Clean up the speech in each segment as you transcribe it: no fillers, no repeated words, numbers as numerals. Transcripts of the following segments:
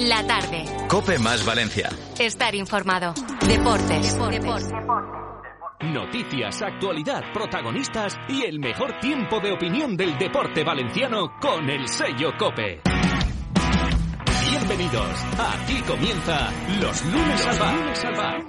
La tarde. COPE más Valencia. Estar informado. Deportes. Noticias, actualidad, protagonistas y el mejor tiempo de opinión del deporte valenciano con el sello COPE. Bienvenidos. Aquí comienza Los Lunes al Bar.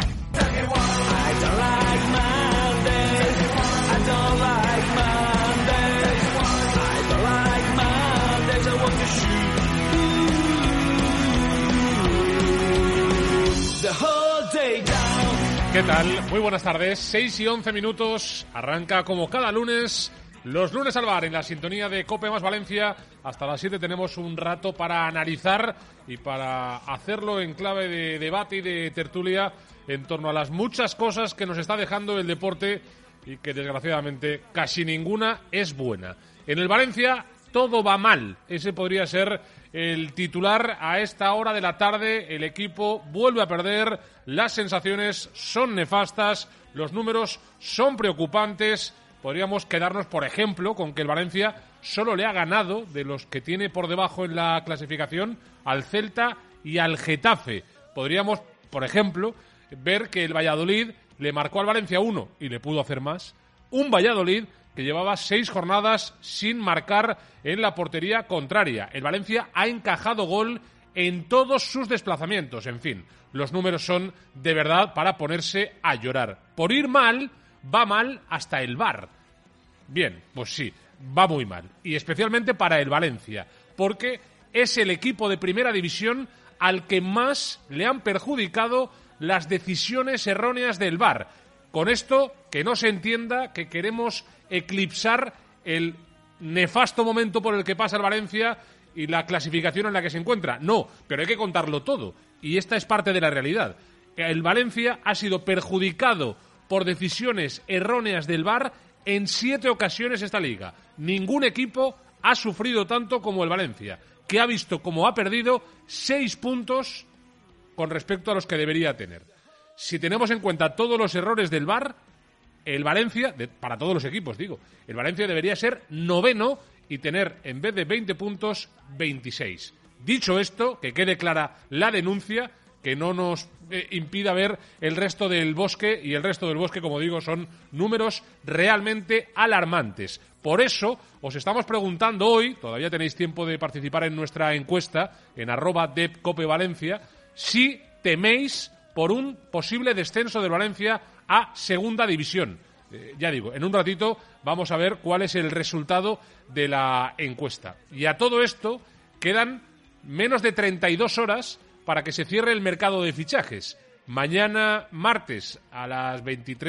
¿Qué tal? Muy buenas tardes. 6 y 11 minutos. Arranca como cada lunes Los Lunes al Bar en la sintonía de COPE más Valencia. Hasta las 7 tenemos un rato para analizar y para hacerlo en clave de debate y de tertulia en torno a las muchas cosas que nos está dejando el deporte y que desgraciadamente casi ninguna es buena. En el Valencia todo va mal. Ese podría ser el titular a esta hora de la tarde. El equipo vuelve a perder, las sensaciones son nefastas, los números son preocupantes. Podríamos quedarnos, por ejemplo, con que el Valencia solo le ha ganado, de los que tiene por debajo en la clasificación, al Celta y al Getafe. Podríamos, por ejemplo, ver que el Valladolid le marcó al Valencia 1 y le pudo hacer más. Un Valladolid que llevaba 6 jornadas sin marcar en la portería contraria. El Valencia ha encajado gol en todos sus desplazamientos. En fin, los números son de verdad para ponerse a llorar. Por ir mal, va mal hasta el VAR. Bien, pues sí, va muy mal. Y especialmente para el Valencia, porque es el equipo de primera división al que más le han perjudicado las decisiones erróneas del VAR. Con esto, que no se entienda que queremos eclipsar el nefasto momento por el que pasa el Valencia y la clasificación en la que se encuentra. No, pero hay que contarlo todo. Y esta es parte de la realidad. El Valencia ha sido perjudicado por decisiones erróneas del VAR en 7 ocasiones esta liga. Ningún equipo ha sufrido tanto como el Valencia, que ha visto como ha perdido 6 puntos con respecto a los que debería tener. Si tenemos en cuenta todos los errores del VAR, el Valencia, para todos los equipos digo, el Valencia debería ser 9º y tener, en vez de 20 puntos, 26. Dicho esto, que quede clara la denuncia, que no nos impida ver el resto del bosque, y el resto del bosque, como digo, son números realmente alarmantes. Por eso os estamos preguntando hoy, todavía tenéis tiempo de participar en nuestra encuesta, en @depcopevalencia, si teméis por un posible descenso del Valencia a segunda división. Ya digo, en un ratito vamos a ver cuál es el resultado de la encuesta. Y a todo esto quedan menos de 32 horas para que se cierre el mercado de fichajes. Mañana, martes, a las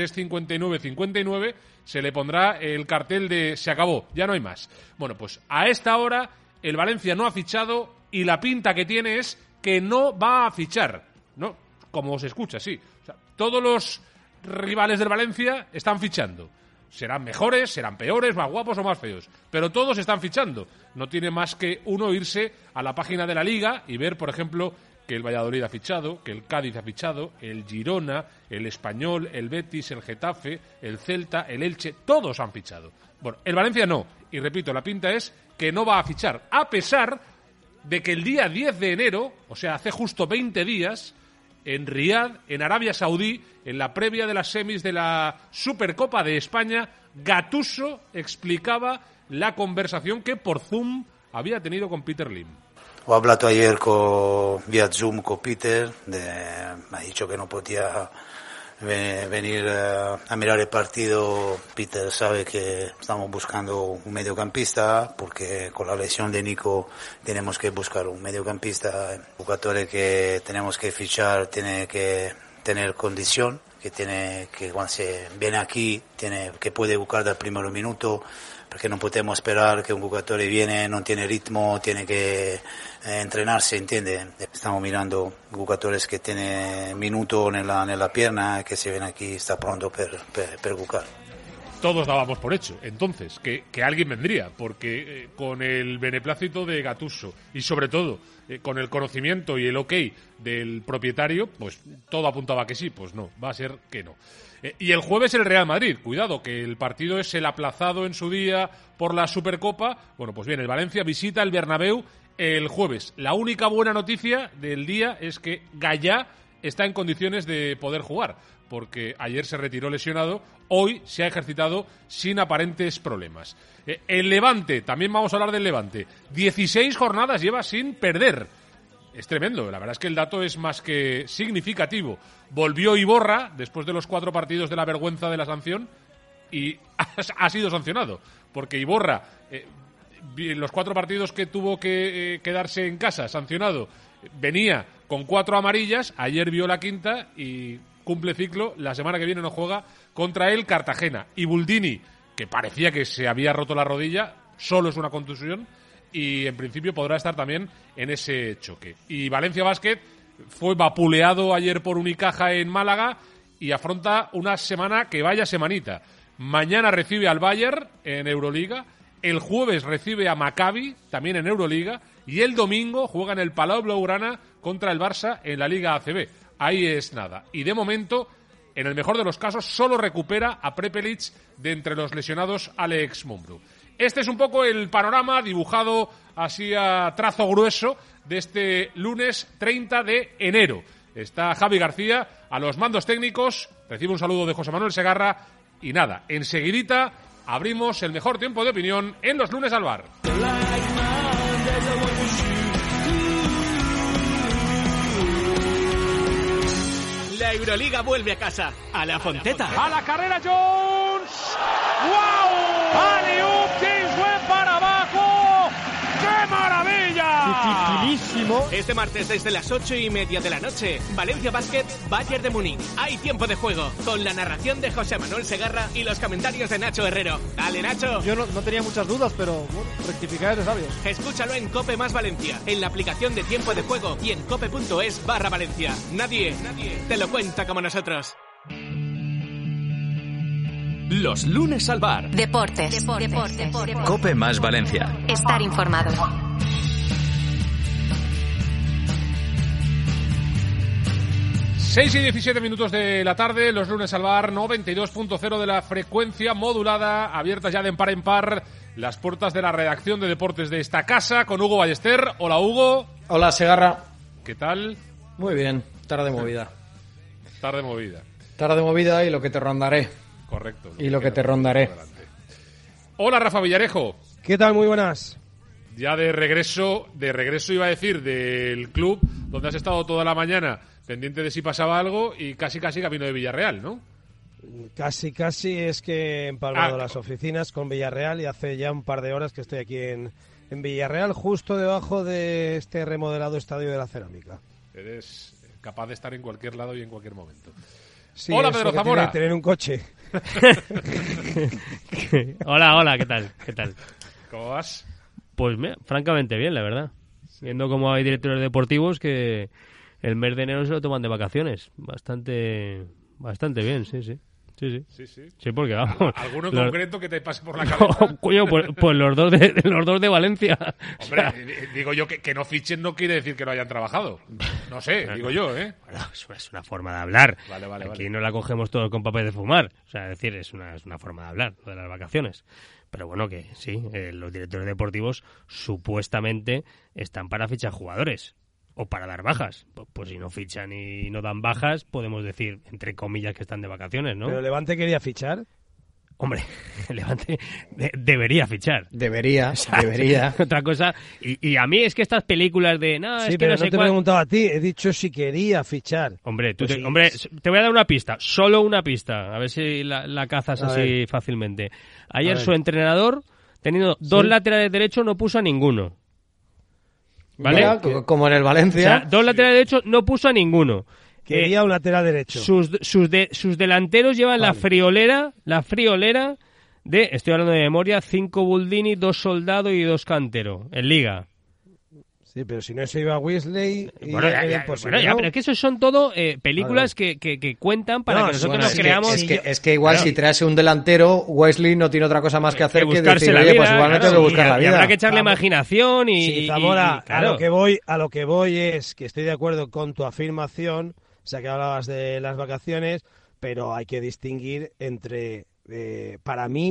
23:59 se le pondrá el cartel de se acabó, ya no hay más. Bueno, pues a esta hora el Valencia no ha fichado y la pinta que tiene es que no va a fichar, ¿no? Como se escucha, sí. O sea, todos los rivales del Valencia están fichando. Serán mejores, serán peores, más guapos o más feos. Pero todos están fichando. No tiene más que uno irse a la página de la Liga y ver, por ejemplo, que el Valladolid ha fichado, que el Cádiz ha fichado, el Girona, el Español, el Betis, el Getafe, el Celta, el Elche, todos han fichado. Bueno, el Valencia no. Y repito, la pinta es que no va a fichar, a pesar de que el día 10 de enero, o sea, hace justo 20 días, en Riad, en Arabia Saudí, en la previa de las semis de la Supercopa de España, Gattuso explicaba la conversación que por Zoom había tenido con Peter Lim. He hablado ayer vía Zoom con Peter, me ha dicho que no podía venir a mirar el partido. Peter sabe que estamos buscando un mediocampista, porque con la lesión de Nico tenemos que buscar un mediocampista. El jugador que tenemos que fichar tiene que tener condición, que cuando se viene aquí que puede jugar del primer minuto, porque no podemos esperar que un jugador viene, no tiene ritmo, tiene que entrenarse, ¿entiende? Estamos mirando jugadores que tienen minuto en la pierna, que se ven aquí, está pronto per jugar. Todos dábamos por hecho, entonces, que alguien vendría, porque con el beneplácito de Gattuso y sobre todo con el conocimiento y el ok del propietario, pues todo apuntaba que sí, pues no, va a ser que no. Y el jueves el Real Madrid, cuidado, que el partido es el aplazado en su día por la Supercopa. Bueno, pues bien, el Valencia visita el Bernabéu el jueves. La única buena noticia del día es que Gallá está en condiciones de poder jugar, porque ayer se retiró lesionado, hoy se ha ejercitado sin aparentes problemas. El Levante, también vamos a hablar del Levante, 16 jornadas lleva sin perder. Es tremendo, la verdad es que el dato es más que significativo. Volvió Iborra después de los 4 partidos de la vergüenza de la sanción y ha sido sancionado, porque Iborra, en los 4 partidos que tuvo que quedarse en casa, sancionado, venía con 4 amarillas, ayer vio la quinta y cumple ciclo, la semana que viene no juega contra el Cartagena. Y Buldini, que parecía que se había roto la rodilla, solo es una contusión y en principio podrá estar también en ese choque. Y Valencia Basket fue vapuleado ayer por Unicaja en Málaga y afronta una semana que vaya semanita. Mañana recibe al Bayern en Euroliga, el jueves recibe a Maccabi, también en Euroliga, y el domingo juega en el Palau Blaugrana contra el Barça en la Liga ACB. Ahí es nada. Y de momento, en el mejor de los casos, solo recupera a Prepelic de entre los lesionados Alex Mumbrú. Este es un poco el panorama dibujado así a trazo grueso de este lunes 30 de enero. Está Javi García a los mandos técnicos, recibe un saludo de José Manuel Segarra y nada, enseguidita abrimos el mejor tiempo de opinión en los lunes al bar. La Euroliga vuelve a casa, a la Fonteta. A la carrera Jones. ¡Wow! ¡Alley-oop! James Webb para abajo. ¡Qué maravilla! Dificilísimo. Este martes desde las 8:30 de la noche, Valencia Basket, Bayern de Múnich. Hay tiempo de juego, con la narración de José Manuel Segarra y los comentarios de Nacho Herrero. ¡Dale, Nacho! Yo no tenía muchas dudas, pero bueno, rectificar es de sabios. Escúchalo en COPE más Valencia, en la aplicación de tiempo de juego y en cope.es/Valencia. Nadie te lo cuenta como nosotros. Los lunes al bar. Deportes. COPE más Valencia. Estar informado. Seis y 17 minutos de la tarde, los lunes al bar, 92.0 de la frecuencia modulada, abiertas ya de par en par las puertas de la redacción de deportes de esta casa con Hugo Ballester. Hola, Hugo. Hola, Segarra. ¿Qué tal? Muy bien, tarde movida. Tarde movida. Tarde movida y lo que te rondaré. Correcto. Y lo que te rondaré. Hola, Rafa Villarejo. ¿Qué tal? Muy buenas. Ya de regreso iba a decir, del club donde has estado toda la mañana pendiente de si pasaba algo y casi camino de Villarreal, ¿no? Casi es que he empalmado las oficinas con Villarreal y hace ya un par de horas que estoy aquí en Villarreal, justo debajo de este remodelado estadio de la Cerámica. Eres capaz de estar en cualquier lado y en cualquier momento. Sí, hola, Pedro Zamora. Tener un coche. Hola, ¿qué tal? ¿Cómo vas? Pues francamente bien, la verdad. Viendo cómo hay directores deportivos que el mes de enero se lo toman de vacaciones. Bastante bien, sí. Sí, porque vamos. ¿Alguno en concreto que te pase por la cabeza? No, coño, pues los dos de Valencia. Hombre, digo yo que no fichen no quiere decir que no hayan trabajado. No sé, digo yo, ¿eh? Bueno, es una forma de hablar. Vale. Aquí no la cogemos todos con papel de fumar. O sea, es decir, es una forma de hablar, lo de las vacaciones. Pero bueno, que sí, los directores deportivos supuestamente están para fichar jugadores. O para dar bajas. Pues si no fichan y no dan bajas, podemos decir, entre comillas, que están de vacaciones, ¿no? ¿Pero Levante quería fichar? Hombre, Levante debería fichar. Debería. Otra cosa, y a mí es que estas películas de... No, sí, es que pero no sé te he preguntado a ti, he dicho si quería fichar. Hombre, pues te voy a dar una pista, solo una pista, a ver si la cazas así fácilmente. Ayer su entrenador, teniendo dos laterales derechos, no puso a ninguno. ¿Vale? Mira, como en el Valencia. O sea, dos laterales derechos no puso a ninguno. Quería un lateral derecho. Sus delanteros llevan la friolera de, estoy hablando de memoria, 5 Buldini, 2 Soldado y 2 Cantero en Liga. Sí, pero si no se iba a Weasley... Bueno, pero es que esos son todo películas que cuentan para que nosotros nos creamos... Es que igual si traes un delantero, Wesley no tiene otra cosa más que hacer que buscarse decir, la oye, vida, pues igual me tengo que buscar la vida. Y habrá que echarle imaginación y... Sí, Zamora, claro. a lo que voy es que estoy de acuerdo con tu afirmación, o sea, que hablabas de las vacaciones, pero hay que distinguir entre, para mí,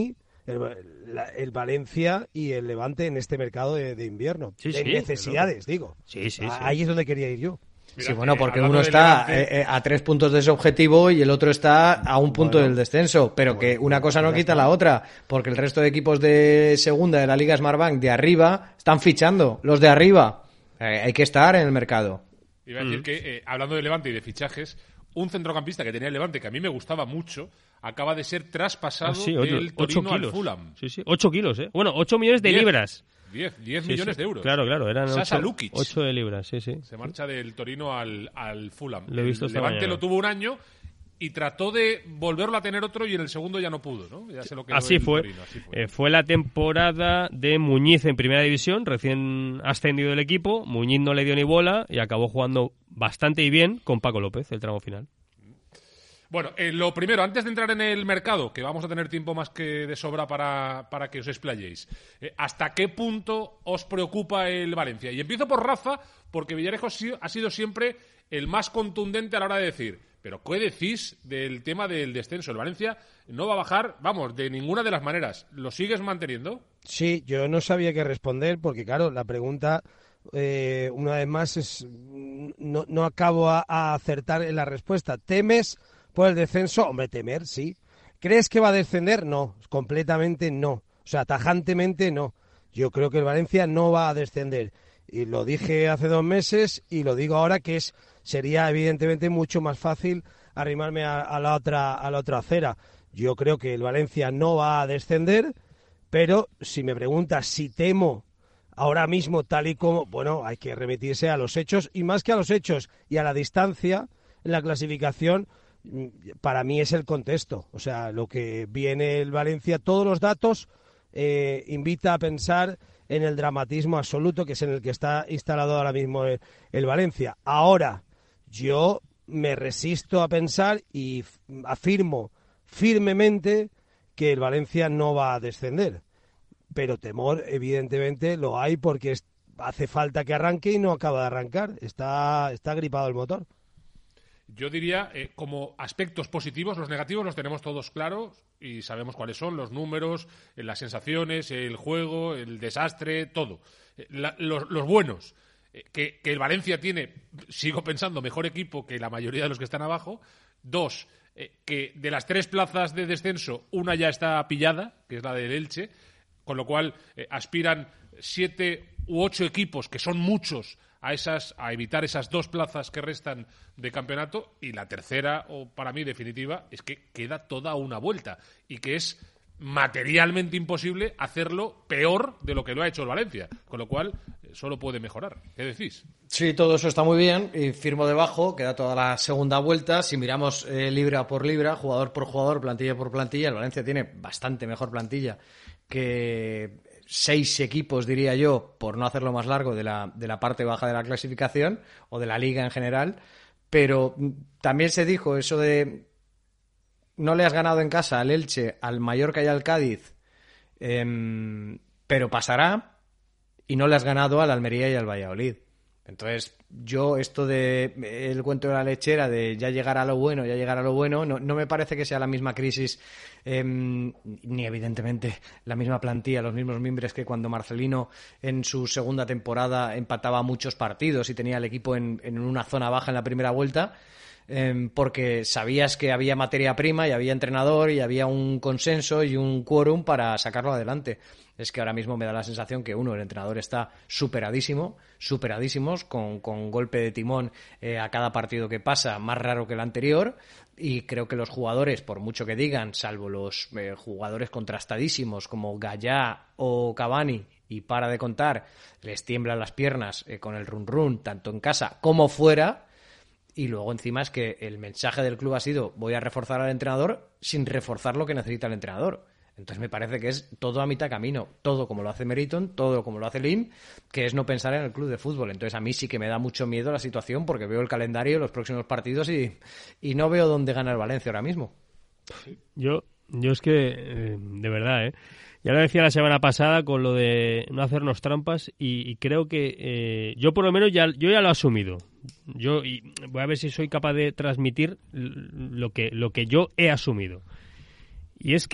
el Valencia y el Levante en este mercado de invierno. Sí, de necesidades, digo. Sí. Ahí es donde quería ir yo. Mira, sí, bueno, porque uno está a 3 puntos de ese objetivo y el otro está a 1 punto del descenso, pero que una cosa no quita la otra, porque el resto de equipos de segunda de la Liga Smartbank de arriba están fichando, los de arriba. Hay que estar en el mercado. Iba a decir que, hablando de Levante y de fichajes, un centrocampista que tenía el Levante, que a mí me gustaba mucho, acaba de ser traspasado del Torino al Fulham. Sí, 8 kilos, ¿eh? Bueno, 8 millones de libras. 10 millones de euros. Claro, eran Sasa Lukic. 8 de libras, sí. Se marcha del Torino al Fulham. Lo he visto el Levante lo tuvo un año y trató de volverlo a tener otro y en el segundo ya no pudo, ¿no? Ya se lo quedó así fue. Torino, así fue. Fue la temporada de Muñiz en Primera División, recién ascendido del equipo. Muñiz no le dio ni bola y acabó jugando bastante y bien con Paco López, el tramo final. Bueno, lo primero, antes de entrar en el mercado, que vamos a tener tiempo más que de sobra para que os explayéis, ¿hasta qué punto os preocupa el Valencia? Y empiezo por Rafa, porque Villarejo ha sido siempre el más contundente a la hora de decir, pero ¿qué decís del tema del descenso? El Valencia no va a bajar, vamos, de ninguna de las maneras. ¿Lo sigues manteniendo? Sí, yo no sabía qué responder, porque claro, la pregunta, una vez más, no acabo a acertar en la respuesta. ¿Temes por el descenso? Hombre, temer, sí. ¿Crees que va a descender? No, completamente no. O sea, tajantemente no. Yo creo que el Valencia no va a descender. Y lo dije hace 2 meses y lo digo ahora, que sería evidentemente mucho más fácil arrimarme a la otra acera. Yo creo que el Valencia no va a descender, pero si me preguntas si temo ahora mismo, tal y como, bueno, hay que remitirse a los hechos, y más que a los hechos y a la distancia en la clasificación, para mí es el contexto. O sea, lo que viene el Valencia, todos los datos invita a pensar en el dramatismo absoluto, que es en el que está instalado ahora mismo el Valencia. Ahora, yo me resisto a pensar y afirmo firmemente que el Valencia no va a descender. Pero temor, evidentemente, lo hay, porque hace falta que arranque y no acaba de arrancar. Está gripado el motor. Yo diría, como aspectos positivos, los negativos los tenemos todos claros y sabemos cuáles son, los números, las sensaciones, el juego, el desastre, todo. Los buenos, que el Valencia tiene, sigo pensando, mejor equipo que la mayoría de los que están abajo. 2, que de las 3 plazas de descenso, una ya está pillada, que es la del Elche, con lo cual aspiran 7 u 8 equipos, que son muchos, a evitar esas 2 plazas que restan de campeonato. Y la tercera, o para mí definitiva, es que queda toda una vuelta y que es materialmente imposible hacerlo peor de lo que lo ha hecho el Valencia, con lo cual solo puede mejorar. ¿Qué decís? Sí, todo eso está muy bien y firmo debajo, queda toda la segunda vuelta. Si miramos libra por libra, jugador por jugador, plantilla por plantilla, el Valencia tiene bastante mejor plantilla que 6 equipos, diría yo, por no hacerlo más largo, de la parte baja de la clasificación o de la liga en general. Pero también se dijo eso de no le has ganado en casa al Elche, al Mallorca y al Cádiz, pero pasará, y no le has ganado al Almería y al Valladolid. Entonces, yo esto de el cuento de la lechera de ya llegar a lo bueno, no me parece que sea la misma crisis, ni evidentemente la misma plantilla, los mismos mimbres que cuando Marcelino en su segunda temporada empataba muchos partidos y tenía el equipo en una zona baja en la primera vuelta, porque sabías que había materia prima y había entrenador y había un consenso y un quórum para sacarlo adelante. Es que ahora mismo me da la sensación que el entrenador está superadísimos, con golpe de timón a cada partido que pasa, más raro que el anterior, y creo que los jugadores, por mucho que digan, salvo los jugadores contrastadísimos como Gallá o Cavani, y para de contar, les tiemblan las piernas con el run tanto en casa como fuera. Y luego encima es que el mensaje del club ha sido: voy a reforzar al entrenador sin reforzar lo que necesita el entrenador. Entonces me parece que es todo a mitad camino, todo como lo hace Meriton, todo como lo hace Lim, que es no pensar en el club de fútbol. Entonces a mí sí que me da mucho miedo la situación, porque veo el calendario, los próximos partidos y no veo dónde gana el Valencia ahora mismo. Yo es que, de verdad, ya lo decía la semana pasada con lo de no hacernos trampas, y creo que yo por lo menos yo ya lo he asumido. Y voy a ver si soy capaz de transmitir lo que yo he asumido. Y es que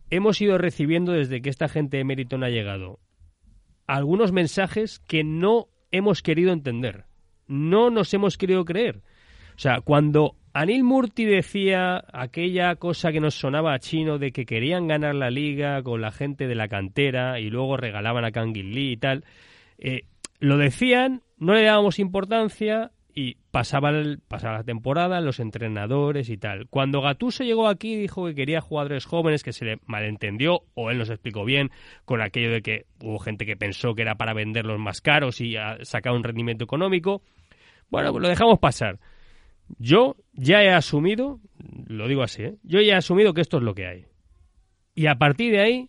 hemos ido recibiendo desde que esta gente de Meriton ha llegado algunos mensajes que no hemos querido entender, no nos hemos querido creer. O sea, cuando Anil Murti decía aquella cosa que nos sonaba a chino de que querían ganar la liga con la gente de la cantera y luego regalaban a Kangin Lee y tal, lo decían, no le dábamos importancia y pasaba la temporada, los entrenadores y tal. Cuando Gattuso llegó aquí dijo que quería jugadores jóvenes, que se le malentendió, o él nos explicó bien, con aquello de que hubo gente que pensó que era para venderlos más caros y sacar un rendimiento económico. Bueno, pues lo dejamos pasar. Yo ya he asumido, lo digo así, yo ya he asumido que esto es lo que hay. Y a partir de ahí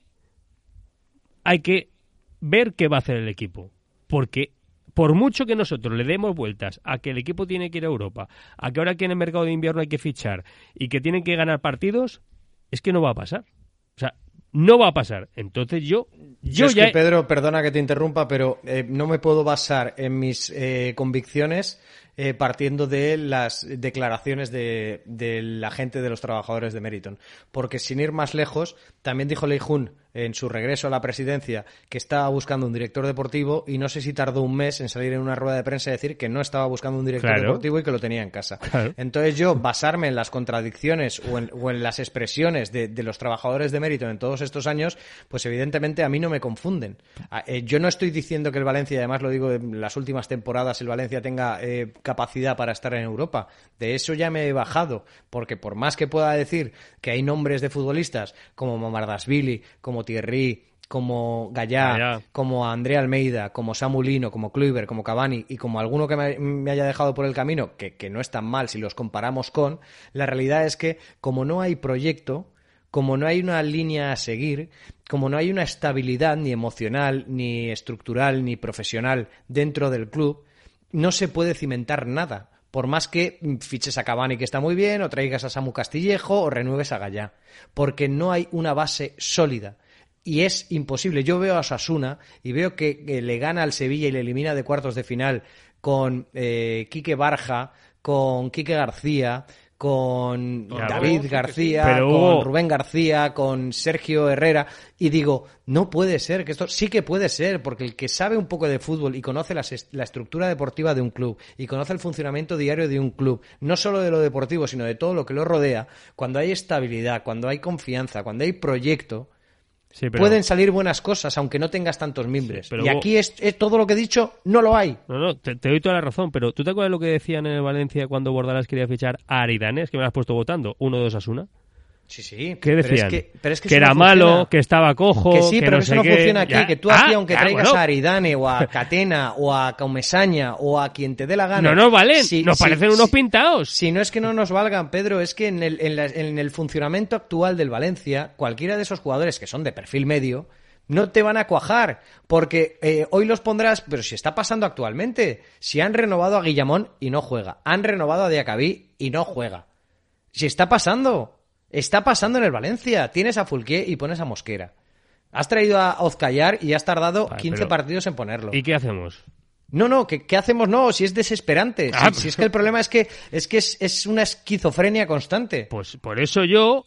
hay que ver qué va a hacer el equipo. Porque por mucho que nosotros le demos vueltas a que el equipo tiene que ir a Europa, a que ahora que en el mercado de invierno hay que fichar y que tienen que ganar partidos, es que no va a pasar. O sea, no va a pasar. Entonces yo es ya... que, Pedro, perdona que te interrumpa, pero no me puedo basar en mis convicciones partiendo de las declaraciones de la gente de los trabajadores de Meriton. Porque sin ir más lejos, también dijo Lei Jun en su regreso a la presidencia que estaba buscando un director deportivo y no sé si tardó un mes en salir en una rueda de prensa y decir que no estaba buscando un director deportivo y que lo tenía en casa. Claro. Entonces yo, basarme en las contradicciones o en las expresiones de los trabajadores de Meriton en todos estos años, pues evidentemente a mí no me confunden. Yo no estoy diciendo que el Valencia, además lo digo en las últimas temporadas, el Valencia tenga capacidad para estar en Europa. De eso ya me he bajado, porque por más que pueda decir que hay nombres de futbolistas como Mamardashvili, como Thierry, como Gallá, como André Almeida, como Samu Lino, como Kluivert, como Cavani y como alguno que me haya dejado por el camino, que no es tan mal si los comparamos con, la realidad es que como no hay proyecto, como no hay una línea a seguir, como no hay una estabilidad ni emocional, ni estructural, ni profesional dentro del club, no se puede cimentar nada. Por más que fiches a Cavani, que está muy bien, o traigas a Samu Castillejo, o renueves a Gallá. Porque no hay una base sólida. Y es imposible. Yo veo a Osasuna y veo que le gana al Sevilla y le elimina de cuartos de final con Quique Barja, con Quique García, con David García, con Rubén García, con Sergio Herrera, y digo, no puede ser, que esto sí que puede ser, porque el que sabe un poco de fútbol y conoce la estructura deportiva de un club y conoce el funcionamiento diario de un club, no solo de lo deportivo, sino de todo lo que lo rodea, cuando hay estabilidad, cuando hay confianza, cuando hay proyecto, sí, pueden salir buenas cosas, aunque no tengas tantos mimbres. Sí, y aquí es todo lo que he dicho, no lo hay. No, te doy toda la razón, pero ¿tú te acuerdas lo que decían en el Valencia cuando Bordalás quería fichar a Aridanes, que me lo has puesto votando, uno de Osasuna? Sí. ¿Qué decían? Pero es que que era no malo, que estaba cojo, que sí, que pero no eso sé no qué. funciona aquí, que tú aquí, aunque traigas bueno. a Aridane o a Catena o a Comesaña o a quien te dé la gana. No nos valen, nos parecen unos pintados. Si no es que no nos valgan, Pedro, es que en el funcionamiento actual del Valencia, cualquiera de esos jugadores que son de perfil medio, no te van a cuajar, porque hoy los pondrás, pero si está pasando actualmente, si han renovado a Guillamón y no juega, han renovado a Diacabí y no juega. Si está pasando en el Valencia, tienes a Fulquier y pones a Mosquera. Has traído a Ozcayar y has tardado 15 partidos en ponerlo. ¿Y qué hacemos? No, ¿qué hacemos? No, si es desesperante. Si es que el problema es que es una esquizofrenia constante. Pues por eso yo...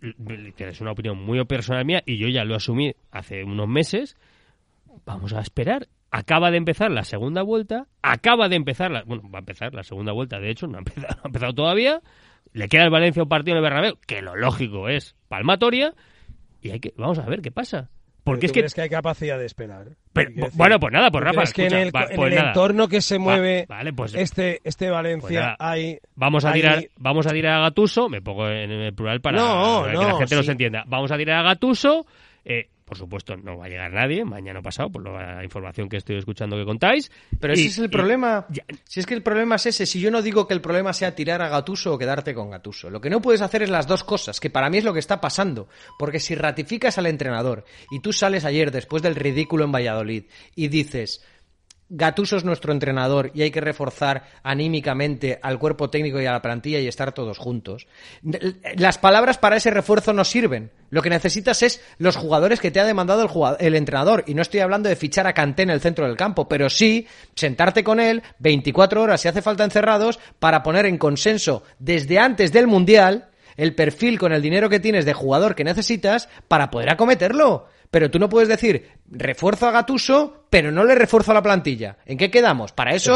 es una opinión muy personal mía y yo ya lo asumí hace unos meses. Vamos a esperar. Acaba de empezar la segunda vuelta. Va a empezar la segunda vuelta. De hecho, no ha empezado todavía. Le queda al Valencia un partido en el Bernabéu, que lo lógico es palmatoria. Y vamos a ver qué pasa. Porque es que hay capacidad de esperar. Bueno, pues nada, pues Rafa, es que en el entorno que se mueve pues, este Valencia hay... Vamos a tirar a Gattuso, me pongo en el plural para que la gente nos entienda. Vamos a tirar a Gattuso, por supuesto no va a llegar nadie, mañana pasado, por la información que estoy escuchando que contáis. Pero ese es el problema. Si es que el problema es ese, si yo no digo que el problema sea tirar a Gattuso o quedarte con Gattuso, lo que no puedes hacer es las dos cosas, que para mí es lo que está pasando, porque si ratificas al entrenador y tú sales ayer después del ridículo en Valladolid y dices... Gattuso es nuestro entrenador y hay que reforzar anímicamente al cuerpo técnico y a la plantilla y estar todos juntos. Las palabras para ese refuerzo no sirven. Lo que necesitas es los jugadores que te ha demandado el entrenador. Y no estoy hablando de fichar a Kanté en el centro del campo, pero sí sentarte con él 24 horas si hace falta encerrados para poner en consenso desde antes del Mundial el perfil con el dinero que tienes de jugador que necesitas para poder acometerlo. Pero tú no puedes decir, refuerzo a Gattuso, pero no le refuerzo a la plantilla. ¿En qué quedamos? Para eso,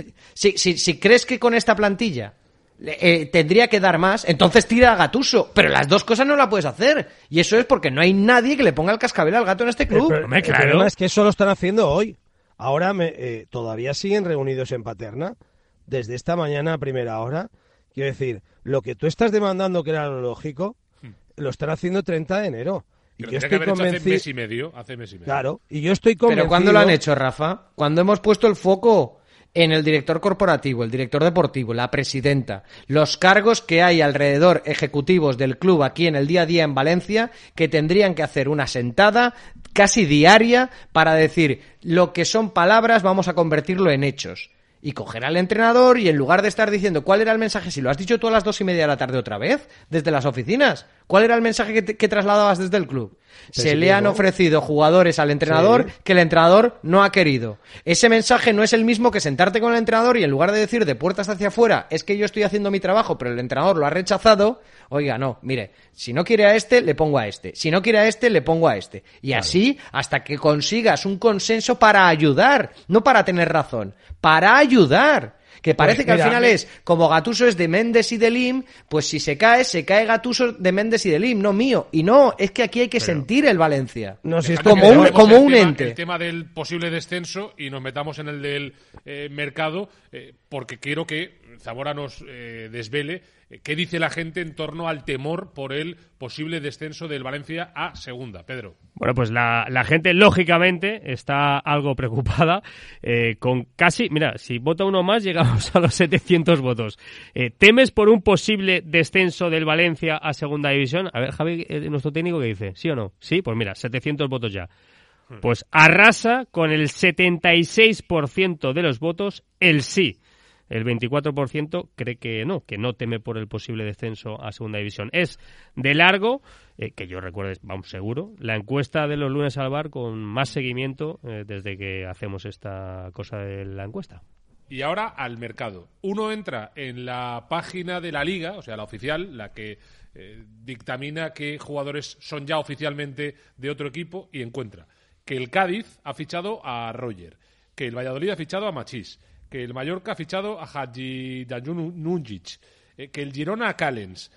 si crees que con esta plantilla tendría que dar más, entonces tira a Gattuso. Pero las dos cosas no la puedes hacer. Y eso es porque no hay nadie que le ponga el cascabel al gato en este club. El problema es que eso lo están haciendo hoy. Ahora todavía siguen reunidos en Paterna, desde esta mañana a primera hora. Quiero decir, lo que tú estás demandando, que era lo lógico, lo están haciendo 30 de enero. Y Pero yo estoy convencido. Hace mes y medio. Claro, y yo estoy convencido. Pero ¿cuándo lo han hecho, Rafa? Cuando hemos puesto el foco en el director corporativo, el director deportivo, la presidenta, los cargos que hay alrededor ejecutivos del club aquí en el día a día en Valencia, que tendrían que hacer una sentada casi diaria para decir lo que son palabras vamos a convertirlo en hechos. Y coger al entrenador y en lugar de estar diciendo cuál era el mensaje, si lo has dicho tú a las 2:30 de la tarde otra vez, desde las oficinas, ¿cuál era el mensaje que trasladabas desde el club? Se le han ofrecido jugadores al entrenador que el entrenador no ha querido. Ese mensaje no es el mismo que sentarte con el entrenador y en lugar de decir de puertas hacia afuera, es que yo estoy haciendo mi trabajo, pero el entrenador lo ha rechazado, oiga, no, mire, si no quiere a este, le pongo a este. Si no quiere a este, le pongo a este. Y así hasta que consigas un consenso para ayudar, no para tener razón, para ayudar. Que parece que al final es, como Gattuso es de Méndez y de Lim, pues si se cae Gattuso de Méndez y de Lim, no mío. Y no, es que aquí hay que sentir el Valencia. No, si es como un ente. El tema del posible descenso y nos metamos en el del mercado, porque quiero que Zamora nos desvele qué dice la gente en torno al temor por el posible descenso del Valencia a segunda. Pedro. Bueno, pues la gente, lógicamente, está algo preocupada con casi... Mira, si vota uno más, llegamos a los 700 votos. ¿Temes por un posible descenso del Valencia a segunda división? A ver, Javi, nuestro técnico, ¿qué dice? ¿Sí o no? Sí, pues mira, 700 votos ya. Pues arrasa con el 76% de los votos el sí. El 24% cree que no teme por el posible descenso a segunda división. Es de largo, que yo recuerdo, vamos seguro, la encuesta de los lunes al bar con más seguimiento desde que hacemos esta cosa de la encuesta. Y ahora al mercado. Uno entra en la página de la Liga, o sea, la oficial, la que dictamina qué jugadores son ya oficialmente de otro equipo, y encuentra que el Cádiz ha fichado a Roger, que el Valladolid ha fichado a Machís, que el Mallorca ha fichado a Hadji Nungic, que el Girona a Callens,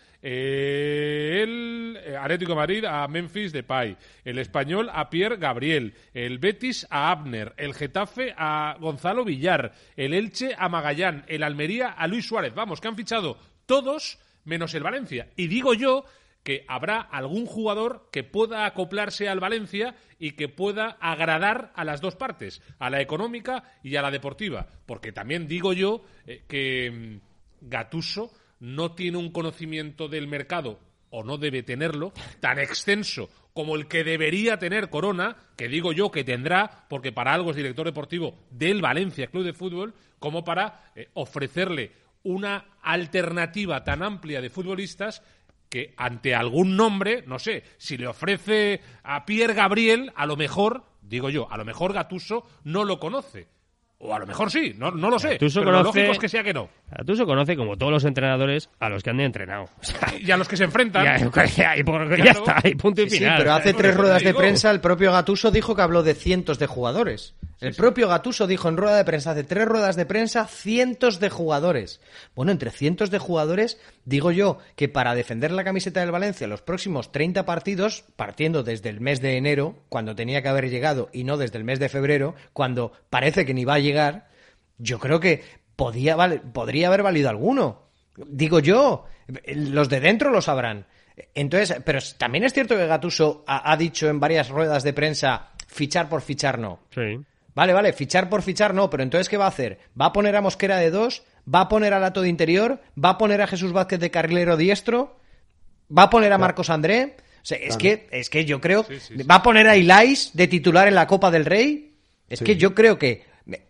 el Atlético de Madrid a Memphis Depay, el Español a Pierre Gabriel, el Betis a Abner, el Getafe a Gonzalo Villar, el Elche a Magallán, el Almería a Luis Suárez. Vamos, que han fichado todos menos el Valencia. Y digo yo que habrá algún jugador que pueda acoplarse al Valencia y que pueda agradar a las dos partes, a la económica y a la deportiva. Porque también digo yo que Gattuso no tiene un conocimiento del mercado, o no debe tenerlo, tan extenso como el que debería tener Corona, que digo yo que tendrá, porque para algo es director deportivo del Valencia Club de Fútbol, como para ofrecerle una alternativa tan amplia de futbolistas que ante algún nombre, no sé, si le ofrece a Pierre Gabriel, a lo mejor, digo yo, a lo mejor Gattuso no lo conoce. O a lo mejor sí, no lo sé. Pero lo lógico es que sea que no. Gattuso conoce, como todos los entrenadores, a los que han entrenado. O sea, y a los que se enfrentan. Ya está, y punto y final. Sí, pero hace 3 ruedas de prensa el propio Gattuso dijo que habló de cientos de jugadores. El propio Gattuso dijo en rueda de prensa, hace 3 ruedas de prensa, cientos de jugadores. Bueno, entre cientos de jugadores, digo yo que para defender la camiseta del Valencia los próximos 30 partidos, partiendo desde el mes de enero, cuando tenía que haber llegado, y no desde el mes de febrero, cuando parece que ni va a llegar, yo creo que podría haber valido alguno. Digo yo, los de dentro lo sabrán. Entonces, pero también es cierto que Gattuso ha dicho en varias ruedas de prensa, fichar por fichar no. Sí. Vale, fichar por fichar no, pero entonces ¿qué va a hacer? ¿Va a poner a Mosquera de 2? ¿Va a poner a Lato de interior? ¿Va a poner a Jesús Vázquez de carrilero diestro? ¿Va a poner a Marcos André? O sea, es que yo creo... Sí. ¿Va a poner a Ilais de titular en la Copa del Rey? Es que yo creo que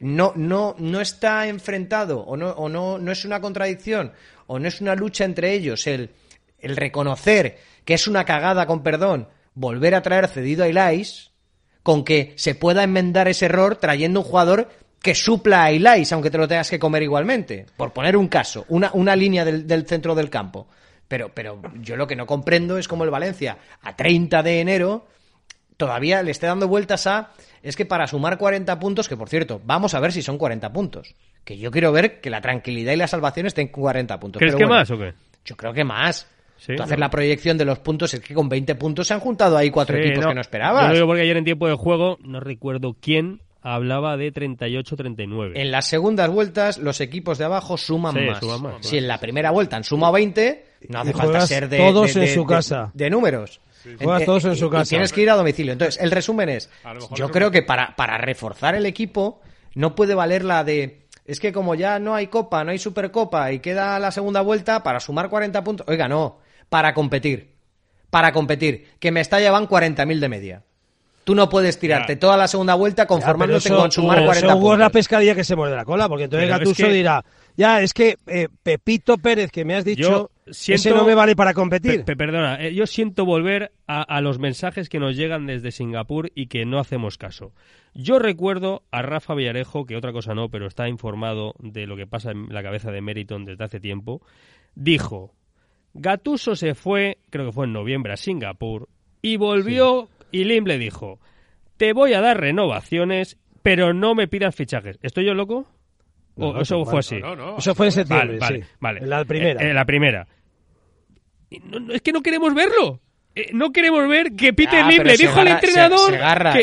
no está enfrentado o no es una contradicción o no es una lucha entre ellos el reconocer que es una cagada, con perdón, volver a traer cedido a Ilais, con que se pueda enmendar ese error trayendo un jugador que supla a Ilais, aunque te lo tengas que comer igualmente, por poner un caso, una línea del centro del campo. Pero yo lo que no comprendo es cómo el Valencia, a 30 de enero, todavía le esté dando vueltas es que para sumar 40 puntos, que por cierto, vamos a ver si son 40 puntos. Que yo quiero ver que la tranquilidad y la salvación estén con 40 puntos. ¿Crees que más o qué? Yo creo que más. Sí, Tú haces la proyección de los puntos, es que con 20 puntos se han juntado ahí 4 equipos que no esperabas. Yo lo digo porque ayer en tiempo de juego, no recuerdo quién hablaba de 38-39. En las segundas vueltas, los equipos de abajo suman más. Si en la primera vuelta han sumado 20, no hace falta ser todos en su casa. De números. Juegas todos en su casa. Y tienes que ir a domicilio. Entonces, el resumen es, yo creo que para reforzar el equipo no puede valer la de... Es que como ya no hay Copa, no hay Supercopa y queda la segunda vuelta, para sumar 40 puntos... Oiga, no, para competir, que me está llevando 40.000 de media. Tú no puedes tirarte toda la segunda vuelta conformándote con sumar 40 puntos. Eso es la pescadilla que se muerde la cola, porque entonces Gattuso dirá, es que Pepito Pérez, que me has dicho, ese no me vale para competir. Perdona, yo siento volver a los mensajes que nos llegan desde Singapur y que no hacemos caso. Yo recuerdo a Rafa Villarejo, que otra cosa no, pero está informado de lo que pasa en la cabeza de Meriton desde hace tiempo, dijo, Gattuso se fue, creo que fue en noviembre, a Singapur, y volvió... Sí. Y Lim le dijo, te voy a dar renovaciones, pero no me pidas fichajes. ¿Estoy yo loco? ¿O eso fue así? No. Eso fue en septiembre, vale. En la primera. En la primera. Es que no queremos verlo. No queremos ver que Peter Lim le dijo al entrenador... Se agarra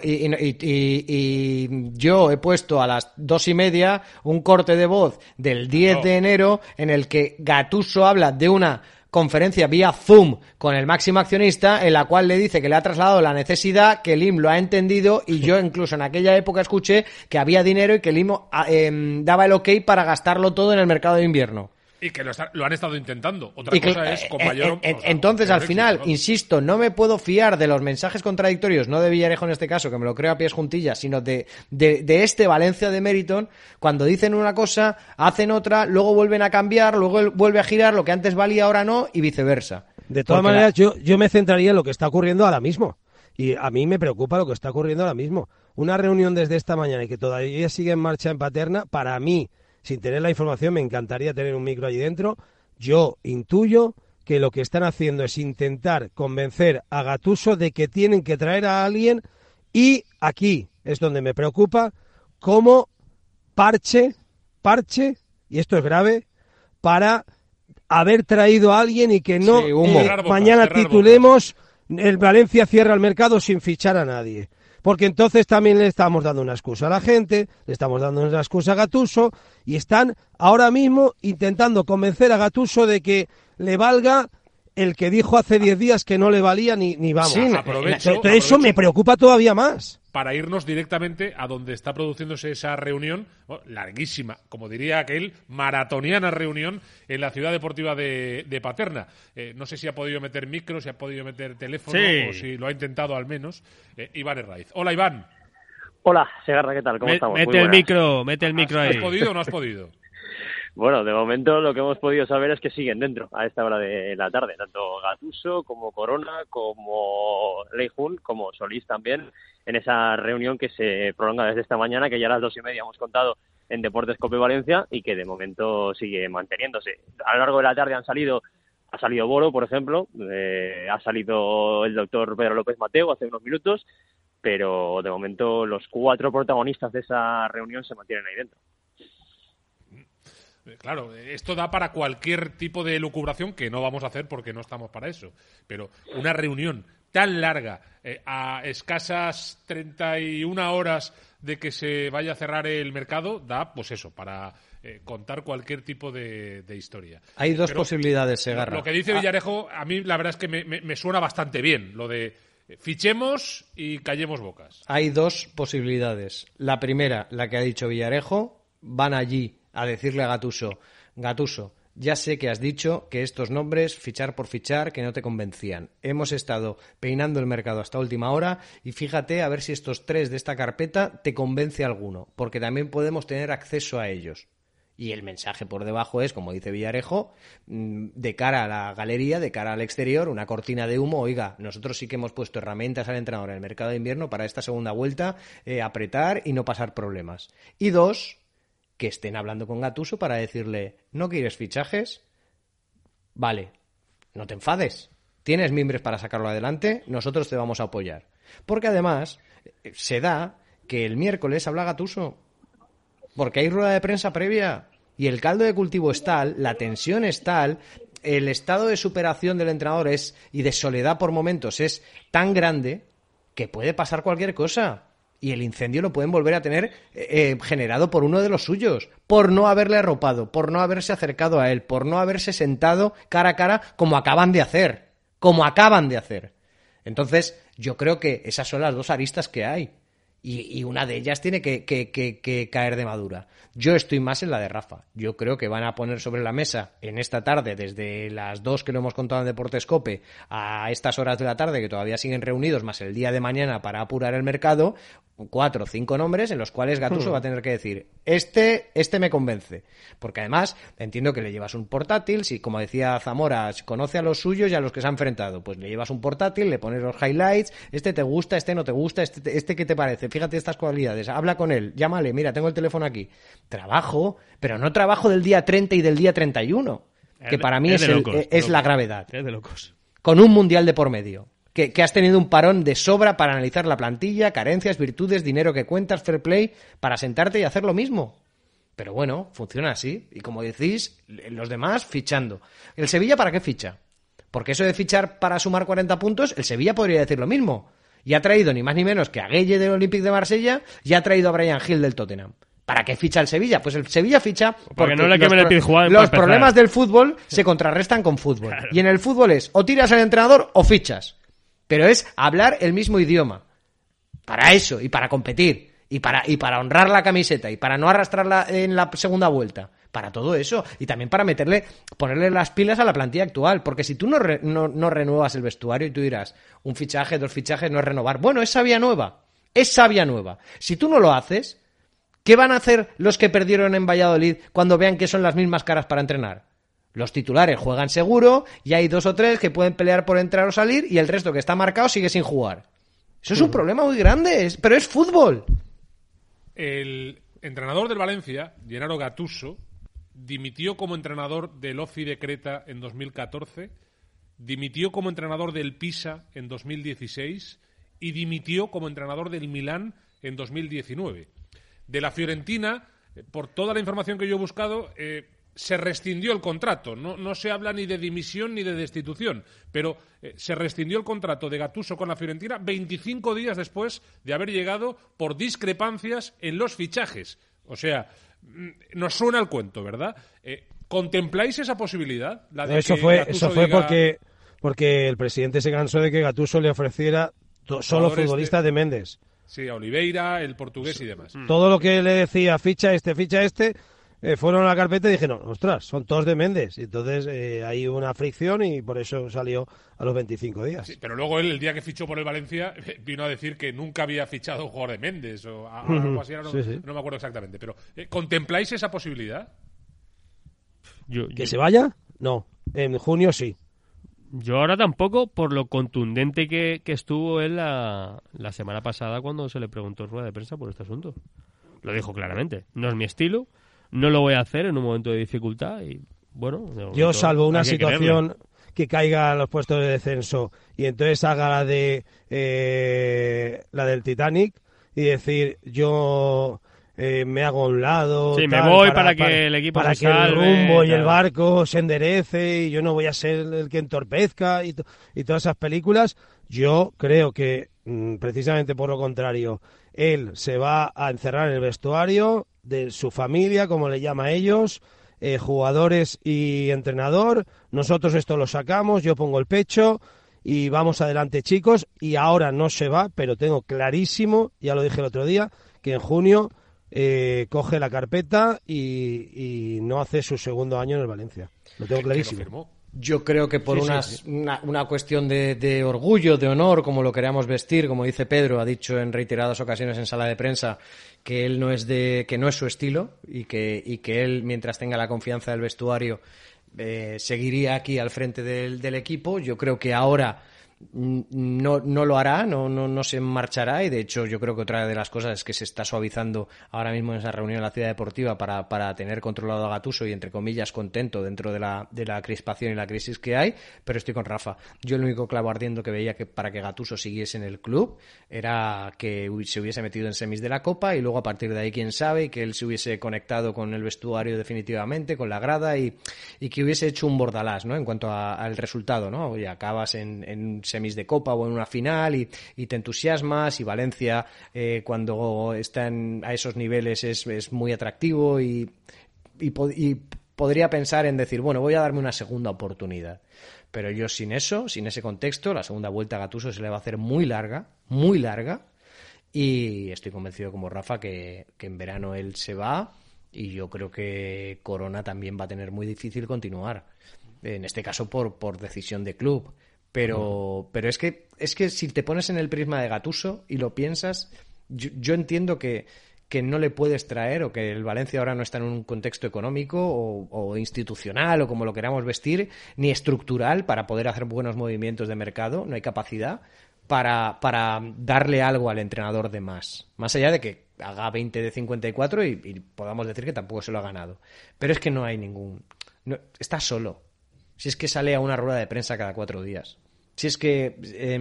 y yo he puesto a las 2:30 un corte de voz del 10 de enero en el que Gattuso habla de una... conferencia vía Zoom con el máximo accionista en la cual le dice que le ha trasladado la necesidad, que Lim lo ha entendido y yo incluso en aquella época escuché que había dinero y que Lim daba el ok para gastarlo todo en el mercado de invierno. Y que lo han estado intentando. Otra cosa es con mayor... Entonces, al final, insisto, no me puedo fiar de los mensajes contradictorios, no de Villarejo en este caso, que me lo creo a pies juntillas, sino de este Valencia de Meriton, cuando dicen una cosa, hacen otra, luego vuelven a cambiar, luego vuelve a girar, lo que antes valía ahora no, y viceversa. De todas maneras, yo me centraría en lo que está ocurriendo ahora mismo. Y a mí me preocupa lo que está ocurriendo ahora mismo. Una reunión desde esta mañana y que todavía sigue en marcha en Paterna, para mí... Sin tener la información, me encantaría tener un micro allí dentro. Yo intuyo que lo que están haciendo es intentar convencer a Gattuso de que tienen que traer a alguien y aquí es donde me preocupa como parche, y esto es grave, para haber traído a alguien y que no mañana titulemos el Valencia cierra el mercado sin fichar a nadie. Porque entonces también le estamos dando una excusa a la gente, le estamos dando una excusa a Gattuso y están ahora mismo intentando convencer a Gattuso de que le valga el que dijo hace 10 días que no le valía ni vamos. Sí, aprovecho, eso me preocupa todavía más. Para irnos directamente a donde está produciéndose esa reunión, larguísima, como diría aquel, maratoniana reunión en la ciudad deportiva de Paterna. No sé si ha podido meter micro, si ha podido meter teléfono, o si lo ha intentado al menos. Iván Herraiz. Hola, Iván. Hola, Segarra, ¿qué tal? ¿Cómo estamos? Mete el micro ahí. ¿Has podido o no has podido? Bueno, de momento lo que hemos podido saber es que siguen dentro a esta hora de la tarde, tanto Gattuso como Corona, como Leijun, como Solís también, en esa reunión que se prolonga desde esta mañana, que ya a las 2:30 hemos contado en Deportes Cope Valencia y que de momento sigue manteniéndose. A lo largo de la tarde ha salido Boro, por ejemplo, ha salido el doctor Pedro López Mateo hace unos minutos, pero de momento los 4 protagonistas de esa reunión se mantienen ahí dentro. Claro, esto da para cualquier tipo de elucubración que no vamos a hacer porque no estamos para eso. Pero una reunión tan larga, a escasas 31 horas de que se vaya a cerrar el mercado, da, pues eso, para contar cualquier tipo de historia. Hay dos posibilidades, Segarra. Lo que dice Villarejo, a mí la verdad es que me suena bastante bien, lo de fichemos y callemos bocas. Hay dos posibilidades. La primera, la que ha dicho Villarejo, van allí a decirle a Gattuso, ya sé que has dicho que estos nombres, fichar por fichar, que no te convencían. Hemos estado peinando el mercado hasta última hora y fíjate a ver si estos 3 de esta carpeta te convence alguno, porque también podemos tener acceso a ellos. Y el mensaje por debajo es, como dice Villarejo, de cara a la galería, de cara al exterior, una cortina de humo. Oiga, nosotros sí que hemos puesto herramientas al entrenador en el mercado de invierno para esta segunda vuelta apretar y no pasar problemas. Y 2, que estén hablando con Gattuso para decirle, ¿no quieres fichajes? Vale, no te enfades. Tienes mimbres para sacarlo adelante, nosotros te vamos a apoyar. Porque además se da que el miércoles habla Gattuso, porque hay rueda de prensa previa y el caldo de cultivo es tal, la tensión es tal, el estado de superación del entrenador y de soledad por momentos es tan grande que puede pasar cualquier cosa. Y el incendio lo pueden volver a tener generado por uno de los suyos, por no haberle arropado, por no haberse acercado a él, por no haberse sentado cara a cara como acaban de hacer. Entonces, yo creo que esas son las dos aristas que hay. Y una de ellas tiene que caer de madura. Yo estoy más en la de Rafa. Yo creo que van a poner sobre la mesa en esta tarde, desde las 2 que lo hemos contado en Deportes COPE, a estas horas de la tarde que todavía siguen reunidos, más el día de mañana para apurar el mercado, 4 o 5 nombres en los cuales Gattuso va a tener que decir, este me convence. Porque además entiendo que le llevas un portátil, si como decía Zamora, conoce a los suyos y a los que se ha enfrentado, pues le llevas un portátil, le pones los highlights, este te gusta, este no te gusta, este ¿qué te parece? Fíjate estas cualidades, habla con él, llámale, mira, tengo el teléfono aquí. Trabajo, pero no trabajo del día 30 y del día 31, que para mí es la gravedad. Es de locos. Con un mundial de por medio. Que has tenido un parón de sobra para analizar la plantilla, carencias, virtudes, dinero que cuentas, fair play, para sentarte y hacer lo mismo. Pero bueno, funciona así. Y como decís, los demás fichando. ¿El Sevilla para qué ficha? Porque eso de fichar para sumar 40 puntos, el Sevilla podría decir lo mismo. Y ha traído ni más ni menos que a Gueye del Olympique de Marsella y ha traído a Bryan Gil del Tottenham. ¿Para qué ficha el Sevilla? Pues el Sevilla ficha porque no le quemen el Pizjuán los problemas del fútbol se contrarrestan con fútbol. Claro. Y en el fútbol es o tiras al entrenador o fichas. Pero es hablar el mismo idioma. Para eso, y para competir, y para honrar la camiseta, y para no arrastrarla en la segunda vuelta. Para todo eso. Y también para ponerle las pilas a la plantilla actual. Porque si tú no renuevas el vestuario y tú dirás, un fichaje, 2 fichajes, no es renovar. Bueno, es savia nueva. Es savia nueva. Si tú no lo haces, ¿qué van a hacer los que perdieron en Valladolid cuando vean que son las mismas caras para entrenar? Los titulares juegan seguro y hay 2 o 3 que pueden pelear por entrar o salir y el resto que está marcado sigue sin jugar. Eso es un problema muy grande, pero es fútbol. El entrenador del Valencia, Gennaro Gattuso, dimitió como entrenador del OFI de Creta en 2014, dimitió como entrenador del Pisa en 2016 y dimitió como entrenador del Milán en 2019. De la Fiorentina, por toda la información que yo he buscado, se rescindió el contrato. No se habla ni de dimisión ni de destitución, pero se rescindió el contrato de Gattuso con la Fiorentina 25 días después de haber llegado por discrepancias en los fichajes. O sea, nos suena el cuento, ¿verdad? ¿Contempláis esa posibilidad? Eso fue porque el presidente se cansó de que Gattuso le ofreciera solo futbolistas de Mendes. Sí, a Oliveira, el portugués y demás. Todo lo que le decía, ficha este, fueron a la carpeta y dijeron, ostras, son todos de Mendes. Y entonces hay una fricción y por eso salió a los 25 días. Sí, pero luego él, el día que fichó por el Valencia, vino a decir que nunca había fichado un jugador de Mendes o algo así, no me acuerdo exactamente. Pero ¿contempláis esa posibilidad? ¿Que se vaya? No. En junio sí. Yo ahora tampoco, por lo contundente que estuvo él la semana pasada cuando se le preguntó en rueda de prensa por este asunto. Lo dijo claramente. No es mi estilo, no lo voy a hacer en un momento de dificultad y, bueno... Yo salvo una situación que caiga a los puestos de descenso y entonces haga la del Titanic y decir, yo... me hago a un lado. Sí, me voy para que el equipo para se que salve, el rumbo y tal. el barco se enderece y yo no voy a ser el que entorpezca y todas esas películas. Yo creo que precisamente por lo contrario, él se va a encerrar en el vestuario de su familia, como le llama a ellos, jugadores y entrenador. Nosotros esto lo sacamos, yo pongo el pecho y vamos adelante, chicos. Y ahora no se va, pero tengo clarísimo, ya lo dije el otro día, que en junio coge la carpeta y no hace su segundo año en el Valencia. Lo tengo clarísimo. Yo creo que por una cuestión de orgullo, de honor, como lo queramos vestir, como dice Pedro, ha dicho en reiteradas ocasiones en sala de prensa que él que no es su estilo y que él, mientras tenga la confianza del vestuario, seguiría aquí al frente del equipo. Yo creo que ahora no lo hará, no se marchará, y de hecho yo creo que otra de las cosas es que se está suavizando ahora mismo en esa reunión en la Ciudad Deportiva para tener controlado a Gattuso y, entre comillas, contento dentro de la crispación y la crisis que hay, pero estoy con Rafa. Yo el único clavo ardiendo que veía que para que Gattuso siguiese en el club era que se hubiese metido en semis de la Copa, y luego a partir de ahí quién sabe, y que él se hubiese conectado con el vestuario definitivamente, con la grada, y que hubiese hecho un Bordalás, ¿no? En cuanto al resultado, ¿no? Oye, acabas en semis de Copa o en una final y te entusiasmas, y Valencia cuando están a esos niveles es muy atractivo, y podría pensar en decir, bueno, voy a darme una segunda oportunidad. Pero yo sin ese contexto, la segunda vuelta a Gattuso se le va a hacer muy larga, y estoy convencido como Rafa que en verano él se va, y yo creo que Corona también va a tener muy difícil continuar, en este caso por decisión de club. Pero es que si te pones en el prisma de Gattuso y lo piensas, yo entiendo que no le puedes traer, o que el Valencia ahora no está en un contexto económico o institucional, o como lo queramos vestir, ni estructural para poder hacer buenos movimientos de mercado. No hay capacidad para darle algo al entrenador de más allá de que haga 20 de 54 y podamos decir que tampoco se lo ha ganado. Pero es que no hay está solo. Si es que sale a una rueda de prensa cada 4 días. Si es que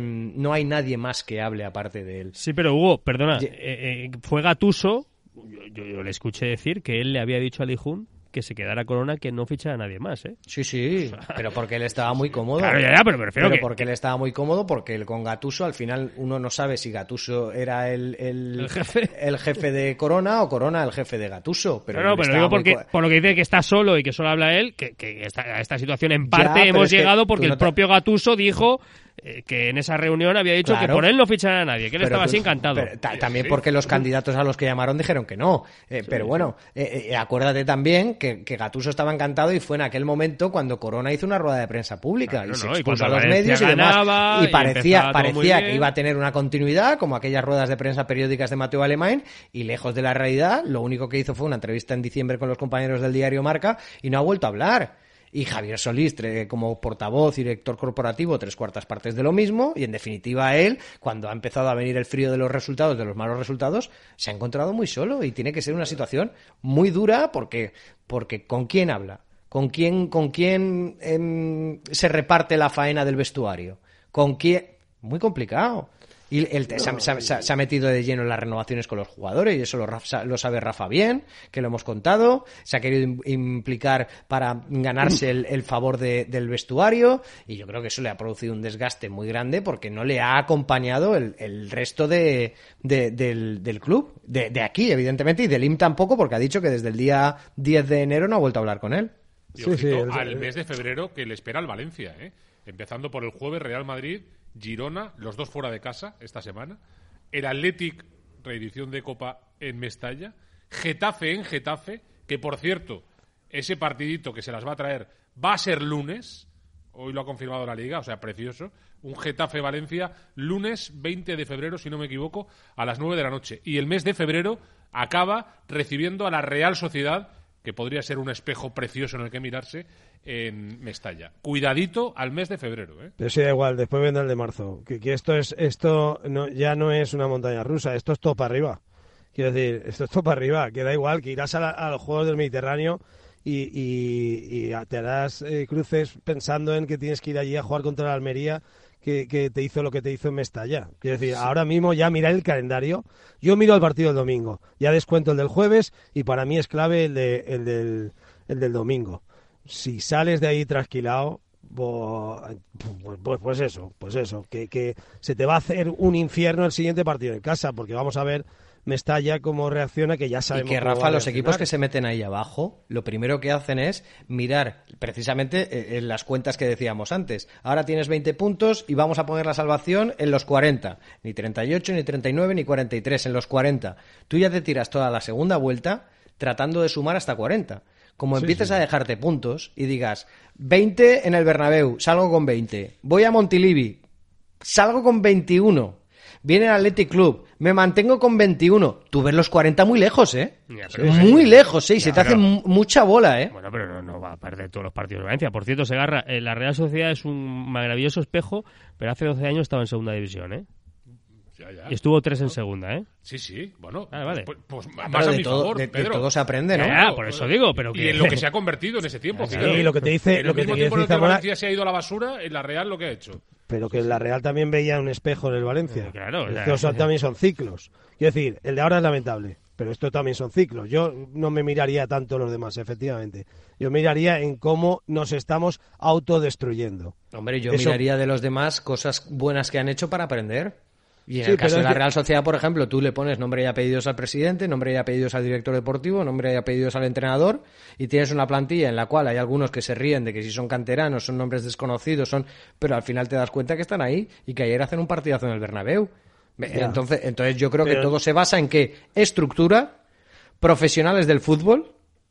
no hay nadie más que hable aparte de él. Sí, pero Hugo, perdona, fue Gattuso, yo le escuché decir que él le había dicho a Lijun que se quedara Corona, que no fichara a nadie más, ¿eh? Sí, pero porque él estaba muy cómodo. Claro, ya, pero prefiero que... porque él estaba muy cómodo, porque él con Gattuso, al final uno no sabe si Gattuso era el jefe de Corona, o Corona el jefe de Gattuso. Pero digo porque, por lo que dice que está solo y que solo habla él, que esta situación en parte hemos llegado porque el propio Gattuso dijo que en esa reunión había dicho que por él no fichará a nadie, que él estaba así encantado. También porque los candidatos a los que llamaron dijeron que no. Pero bueno, acuérdate también que Gattuso estaba encantado, y fue en aquel momento cuando Corona hizo una rueda de prensa pública y se expuso a los medios y demás, y parecía que iba a tener una continuidad como aquellas ruedas de prensa periódicas de Mateo Alemán, y lejos de la realidad, lo único que hizo fue una entrevista en diciembre con los compañeros del diario Marca, y no ha vuelto a hablar. Y Javier Solís, como portavoz y director corporativo, 3/4 partes de lo mismo. Y en definitiva él, cuando ha empezado a venir el frío de los resultados, de los malos resultados, se ha encontrado muy solo, y tiene que ser una situación muy dura porque ¿con quién habla? ¿Con quién se reparte la faena del vestuario? ¿Con quién? Muy complicado. Y se ha metido de lleno en las renovaciones con los jugadores, y eso lo sabe Rafa bien, que lo hemos contado. Se ha querido implicar para ganarse el favor del vestuario, y yo creo que eso le ha producido un desgaste muy grande, porque no le ha acompañado el resto del club, de aquí, evidentemente, y del IM tampoco, porque ha dicho que desde el día 10 de enero no ha vuelto a hablar con él. Y al mes de febrero que le espera al Valencia, empezando por el jueves Real Madrid, Girona, los 2 fuera de casa esta semana, el Athletic, reedición de Copa en Mestalla, Getafe en Getafe, que por cierto, ese partidito que se las va a traer va a ser lunes, hoy lo ha confirmado la Liga, o sea, precioso, un Getafe-Valencia, lunes 20 de febrero, si no me equivoco, a las 9 de la noche. Y el mes de febrero acaba recibiendo a la Real Sociedad, que podría ser un espejo precioso en el que mirarse, en Mestalla. Cuidadito al mes de febrero, Pero sí, da igual, después vendrá el de marzo. Que esto ya no es una montaña rusa, esto es todo para arriba. Quiero decir, esto es todo para arriba, que da igual, que irás a los Juegos del Mediterráneo y te harás cruces pensando en que tienes que ir allí a jugar contra la Almería, que te hizo lo que te hizo en Mestalla. Quiero decir, ahora mismo ya mira el calendario. Yo miro el partido del domingo, ya descuento el del jueves, y para mí es clave el del domingo. Si sales de ahí trasquilado, pues eso, que se te va a hacer un infierno el siguiente partido en casa, porque vamos a ver Mestalla cómo reacciona, que ya sabemos. Y que, Rafa, los equipos que se meten ahí abajo, lo primero que hacen es mirar precisamente en las cuentas que decíamos antes. Ahora tienes 20 puntos y vamos a poner la salvación en los 40. Ni 38, ni 39, ni 43, en los 40. Tú ya te tiras toda la segunda vuelta tratando de sumar hasta 40. Como empieces a dejarte puntos y digas 20 en el Bernabéu, salgo con 20. Voy a Montilivi, salgo con 21. Viene el Athletic Club, me mantengo con 21. Tú ves los 40 muy lejos, ¿eh? Ya, pero muy lejos, ¿eh? Y ya, se te hace mucha bola, ¿eh? Bueno, pero no va a perder todos los partidos de Valencia. Por cierto, Segarra, la Real Sociedad es un maravilloso espejo, pero hace 12 años estaba en segunda división, ¿eh? Ya. Y estuvo 3 en segunda, ¿eh? Sí, bueno, vale. pues más a mi favor, de Pedro. todo se aprende, ¿no? Ya, por eso digo, pero que... Y en lo que se ha convertido en ese tiempo. Sí, lo que te dice, en lo el que mismo te tiempo en el dice que Zamora, Valencia se ha ido a la basura, en la Real lo que ha hecho. pero que en la Real también veía un espejo en el Valencia. Claro, Estos también son ciclos. Quiero decir, el de ahora es lamentable, pero esto también son ciclos. Yo no me miraría tanto los demás, efectivamente. Yo miraría en cómo nos estamos autodestruyendo. Hombre, yo miraría de los demás cosas buenas que han hecho para aprender. Y en Sí, el caso pero de la Real Sociedad, por ejemplo, tú le pones nombre y apellidos al presidente, nombre y apellidos al director deportivo, nombre y apellidos al entrenador, y tienes una plantilla en la cual hay algunos que se ríen de que si son canteranos, son nombres desconocidos, pero al final te das cuenta que están ahí y que ayer hacen un partidazo en el Bernabéu. Entonces yo creo que todo se basa en que estructura, profesionales del fútbol,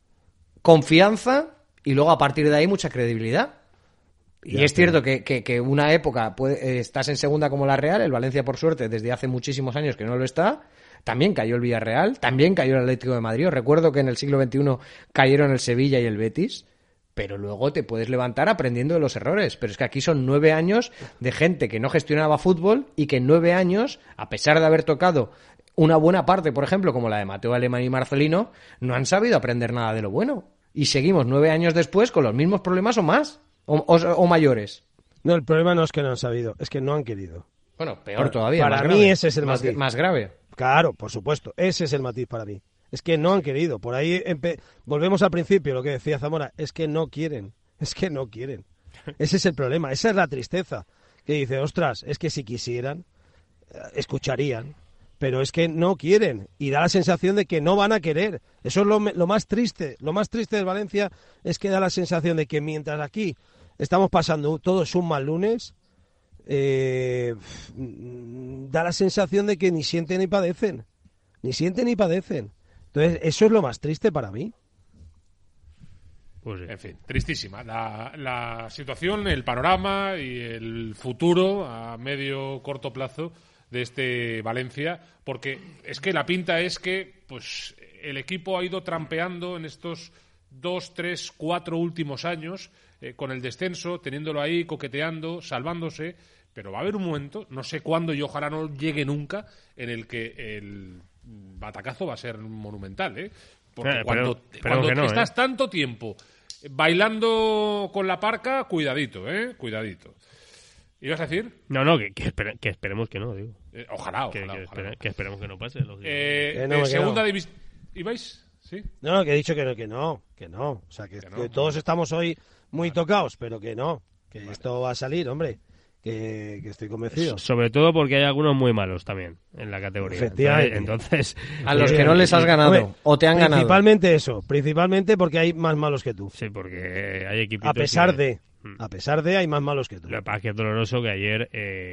confianza y luego a partir de ahí mucha credibilidad. Y es cierto que una época estás en segunda como la Real, el Valencia por suerte desde hace muchísimos años que no lo está, también cayó el Villarreal, también cayó el Atlético de Madrid. Os recuerdo que en el siglo XXI cayeron el Sevilla y el Betis, pero luego te puedes levantar aprendiendo de los errores. Pero es que aquí son 9 años de gente que no gestionaba fútbol y que en 9 años, a pesar de haber tocado una buena parte, por ejemplo, como la de Mateo Alemán y Marcelino, no han sabido aprender nada de lo bueno. Y seguimos 9 años después con los mismos problemas o más. O mayores. No, el problema no es que no han sabido, es que no han querido. Bueno, peor todavía. Para mí ese es el matiz. Más grave. Claro, por supuesto, ese es el matiz para mí. Es que no han querido. Por ahí volvemos al principio, lo que decía Zamora, es que no quieren. Ese es el problema, esa es la tristeza. Que dice, ostras, es que si quisieran, escucharían. Pero es que no quieren y da la sensación de que no van a querer. Eso es lo más triste. Lo más triste del Valencia es que da la sensación de que mientras aquí estamos pasando todos un mal lunes, da la sensación de que ni sienten ni padecen. Entonces, eso es lo más triste para mí. Pues sí. En fin, tristísima la situación, el panorama y el futuro a medio corto plazo de este Valencia, porque es que la pinta es que pues el equipo ha ido trampeando en estos 2, 3, 4 últimos años con el descenso, teniéndolo ahí, coqueteando, salvándose, pero va a haber un momento, no sé cuándo y ojalá no llegue nunca, en el que el batacazo va a ser monumental, ¿eh? Porque cuando estás tanto tiempo bailando con la parca, cuidadito, cuidadito. ¿Ibas a decir? No, que esperemos que no, digo. Ojalá. Que esperemos que no pase. Segunda división. ¿Ibais? ¿Sí? No, que he dicho que no. O sea, que todos estamos hoy muy tocados, pero que no. Que esto va a salir, hombre. Que estoy convencido. Sobre todo porque hay algunos muy malos también en la categoría. Efectivamente. Entonces a los que no les has ganado, hombre, o te han ganado. Principalmente porque hay más malos que tú. Sí, porque hay equipos. A pesar de, hay más malos que tú. Lo que pasa es que es doloroso que ayer,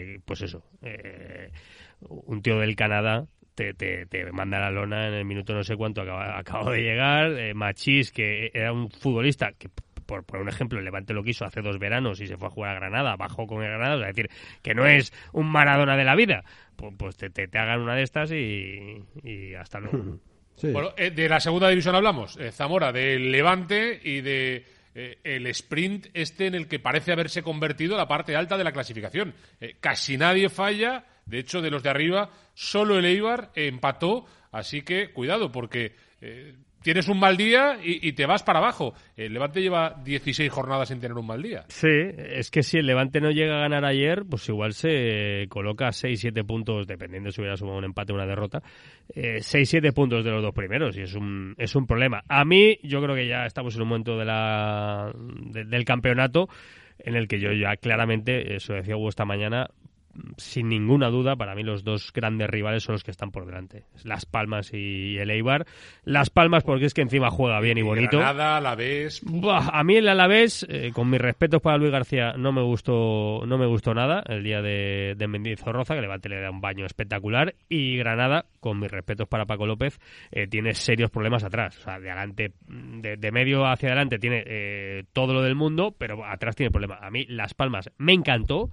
un tío del Canadá te manda a la lona en el minuto no sé cuánto acabo de llegar. Machís, que era un futbolista que, por un ejemplo, el Levante lo quiso hace 2 veranos y se fue a jugar a Granada, bajó con el Granada, es decir, que no es un Maradona de la vida. Pues te hagan una de estas y hasta luego. Sí. Bueno, de la segunda división hablamos, Zamora, del Levante y de el sprint en el que parece haberse convertido la parte alta de la clasificación. Casi nadie falla, de hecho de los de arriba solo el Eibar empató, así que cuidado porque tienes un mal día y te vas para abajo. El Levante lleva 16 jornadas sin tener un mal día. Sí, es que si el Levante no llega a ganar ayer, pues igual se coloca 6-7 puntos, dependiendo si hubiera sumado un empate o una derrota, 6-7 puntos de los 2 primeros, y es un problema. A mí, yo creo que ya estamos en un momento del campeonato en el que yo ya claramente, eso decía Hugo esta mañana, sin ninguna duda, para mí los 2 grandes rivales son los que están por delante. Las Palmas y el Eibar. Las Palmas porque es que encima juega bien y bonito. Granada, Alavés. A mí el Alavés, con mis respetos para Luis García, no me gustó nada el día de Mendizorroza, que Levante le da un baño espectacular. Y Granada, con mis respetos para Paco López, tiene serios problemas atrás. O sea, de medio hacia adelante tiene todo lo del mundo, pero atrás tiene problemas. A mí Las Palmas me encantó.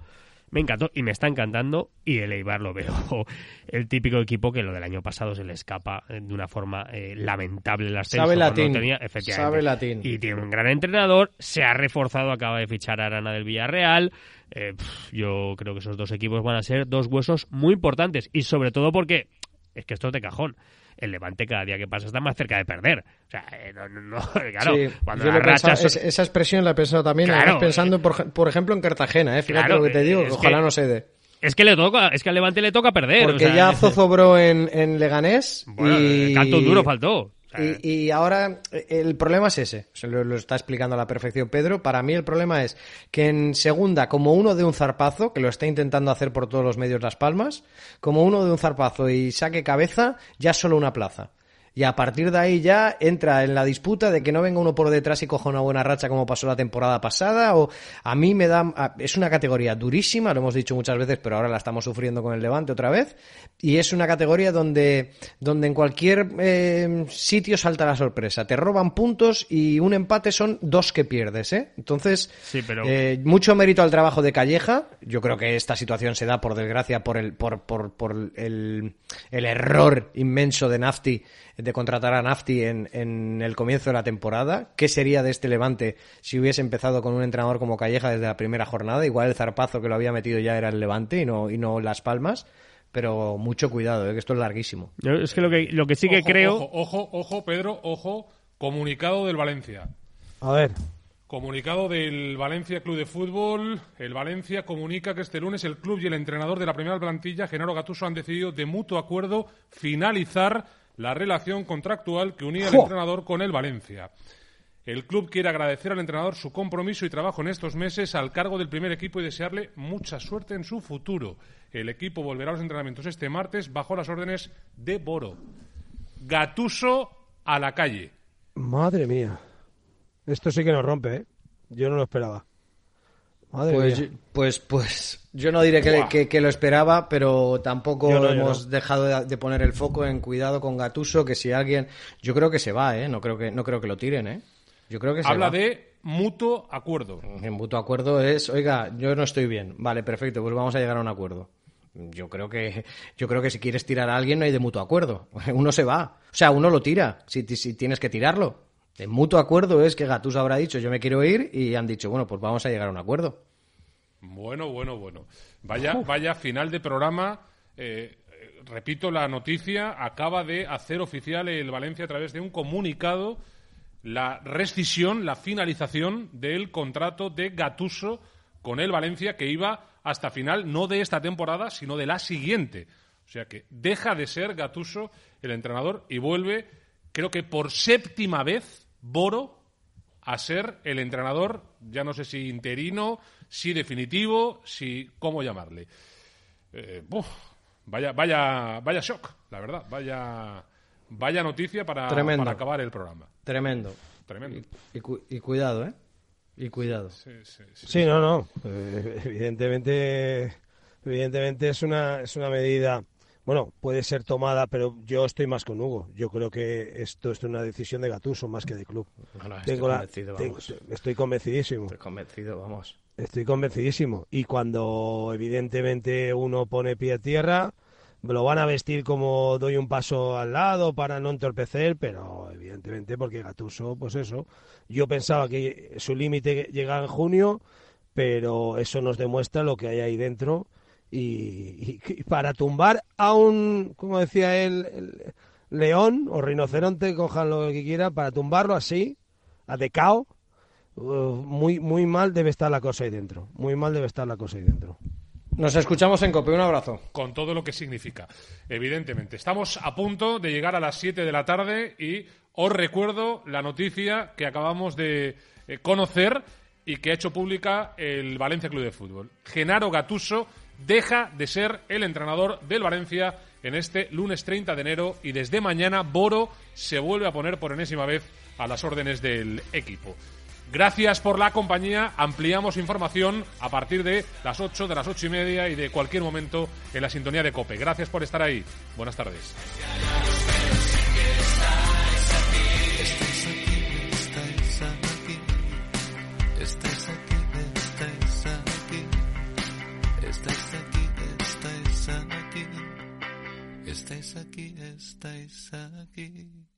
Me encantó y me está encantando, y el Eibar lo veo el típico equipo que lo del año pasado se le escapa de una forma lamentable el ascenso. Sabe latín, efectivamente. sabe latín. Y tiene un gran entrenador, se ha reforzado, acaba de fichar a Arana del Villarreal. Yo creo que esos dos equipos van a ser dos huesos muy importantes, y sobre todo porque es que esto es de cajón. El Levante cada día que pasa está más cerca de perder. O sea, claro, sí, cuando yo las rachas... esa expresión la he pensado también, claro, pensando por ejemplo en Cartagena, fíjate claro, lo que te digo, ojalá no se dé. Es que al Levante le toca perder. Porque ya zozobró en Leganés, bueno, y canto duro faltó. Y ahora el problema es ese, lo está explicando a la perfección Pedro. Para mí el problema es que en segunda, como uno de un zarpazo, que lo está intentando hacer por todos los medios Las Palmas, como uno de un zarpazo y saque cabeza, ya solo una plaza. Y a partir de ahí ya entra en la disputa de que no venga uno por detrás y coja una buena racha como pasó la temporada pasada. O a mí me da... Es una categoría durísima, lo hemos dicho muchas veces, pero ahora la estamos sufriendo con el Levante otra vez. Y es una categoría donde en cualquier sitio salta la sorpresa. Te roban puntos y un empate son 2 que pierdes, ¿eh? Entonces, sí, pero... mucho mérito al trabajo de Calleja. Yo creo que esta situación se da, por desgracia, por el error inmenso de Nafti, de contratar a Nafti en el comienzo de la temporada. ¿Qué sería de este Levante si hubiese empezado con un entrenador como Calleja desde la primera jornada? Igual el zarpazo que lo había metido ya era el Levante y no Las Palmas. Pero mucho cuidado, que esto es larguísimo. Yo es que lo que sí que creo... Ojo, Pedro, comunicado del Valencia. A ver. Comunicado del Valencia Club de Fútbol. El Valencia comunica que este lunes el club y el entrenador de la primera plantilla, Genaro Gattuso, han decidido de mutuo acuerdo finalizar la relación contractual que unía al entrenador con el Valencia. El club quiere agradecer al entrenador su compromiso y trabajo en estos meses al cargo del primer equipo y desearle mucha suerte en su futuro. El equipo volverá a los entrenamientos este martes bajo las órdenes de Boro. Gattuso a la calle. Madre mía. Esto sí que nos rompe, ¿eh? Yo no lo esperaba. Madre mía. Pues yo no diré que lo esperaba, pero tampoco hemos dejado de poner el foco en cuidado con Gattuso, que si alguien... Yo creo que se va, ¿eh? No creo que lo tiren, ¿eh? Yo creo que se va. Habla de mutuo acuerdo. En mutuo acuerdo es, oiga, yo no estoy bien. Vale, perfecto, pues vamos a llegar a un acuerdo. Yo creo que si quieres tirar a alguien no hay de mutuo acuerdo. Uno se va. O sea, uno lo tira si tienes que tirarlo. El mutuo acuerdo es que Gattuso habrá dicho yo me quiero ir y han dicho, bueno, pues vamos a llegar a un acuerdo. Bueno. Vaya final de programa. Repito la noticia. Acaba de hacer oficial el Valencia a través de un comunicado la rescisión, la finalización del contrato de Gattuso con el Valencia, que iba hasta final no de esta temporada, sino de la siguiente. O sea que deja de ser Gattuso el entrenador y vuelve, creo que por 7ª vez, Boro a ser el entrenador, ya no sé si interino, si definitivo, si cómo llamarle. Vaya shock, la verdad. Vaya noticia para acabar el programa. Tremendo. Y cuidado, ¿eh? Y cuidado. Sí, no. Evidentemente es una medida... Bueno, puede ser tomada, pero yo estoy más con Hugo. Yo creo que esto es una decisión de Gattuso más que de club. Estoy convencidísimo. Estoy convencidísimo. Y cuando evidentemente uno pone pie a tierra, lo van a vestir como doy un paso al lado para no entorpecer, pero evidentemente porque Gattuso, pues eso. Yo pensaba que su límite llegaba en junio, pero eso nos demuestra lo que hay ahí dentro. Y para tumbar a un, como decía él, león o rinoceronte, cojan lo que quieran, para tumbarlo así, a decao, muy mal debe estar la cosa ahí dentro. Nos escuchamos en COPE, un abrazo. Con todo lo que significa, evidentemente. Estamos a punto de llegar a las 7 de la tarde y os recuerdo la noticia que acabamos de conocer y que ha hecho pública el Valencia Club de Fútbol. Genaro Gattuso deja de ser el entrenador del Valencia en este lunes 30 de enero y desde mañana Boro se vuelve a poner por enésima vez a las órdenes del equipo. Gracias por la compañía. Ampliamos información a partir de las 8, de las 8:30 y de cualquier momento en la sintonía de COPE. Gracias por estar ahí. Buenas tardes. Estáis aquí, estáis aquí. Estáis aquí, estáis aquí.